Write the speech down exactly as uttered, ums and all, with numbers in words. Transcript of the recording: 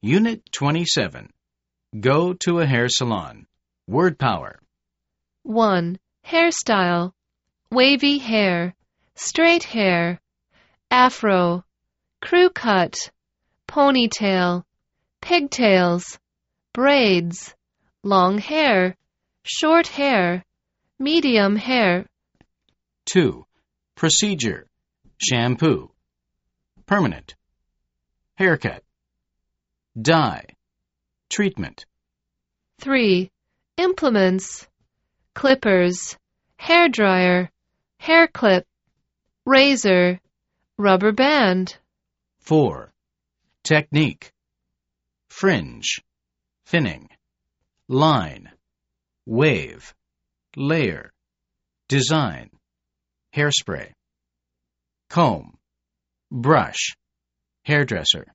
Unit twenty-seven. Go to a hair salon. Word power. one. Hairstyle. Wavy hair. Straight hair. Afro. Crew cut. Ponytail. Pigtails. Braids. Long hair. Short hair. Medium hair. two. Procedure. Shampoo. Permanent. Haircut. Dye. Treatment. three. Implements. Clippers. Hairdryer. Hair clip. Razor. Rubber band. four. Technique. Fringe. Thinning. Line. Wave. Layer. Design. Hairspray. Comb. Brush. Hairdresser.